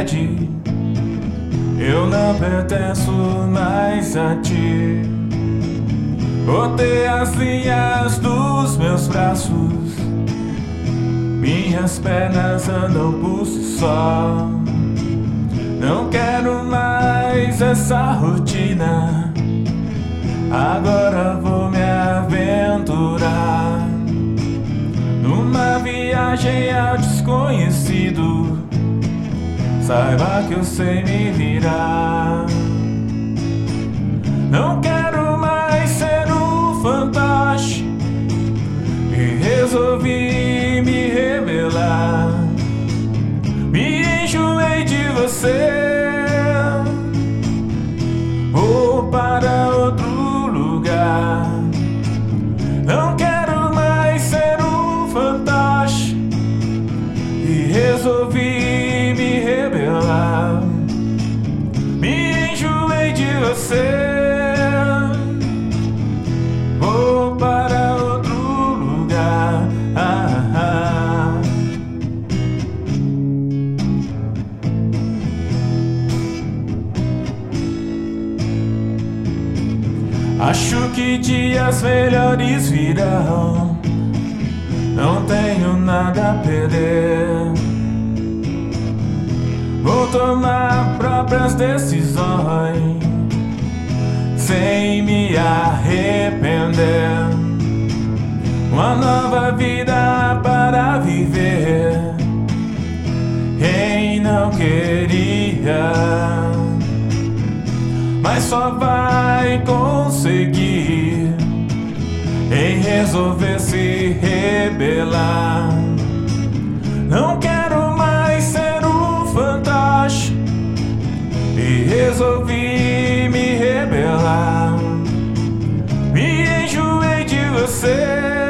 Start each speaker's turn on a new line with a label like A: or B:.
A: pede. Eu não pertenço mais a ti. Botei as linhas dos meus braços, minhas pernas andam por si só. Não quero mais essa rotina, agora vou me aventurar numa viagem ao desconhecido. Saiba que eu sei me virar. Não quero mais ser um fantoche e resolvi me rebelar. Me enjoei de você, vou para outro lugar. Não quero mais ser um fantoche e resolvi me rebelar. Me enjoei de você, vou para outro lugar. Acho que dias melhores virão, não tenho nada a perder. Vou tomar próprias decisões sem me arrepender. Uma nova vida para viver. Quem não queria, mas só vai conseguir em resolver se rebelar. Não quero mais ser um fantoche e resolvi me rebelar. Me enjoei de você,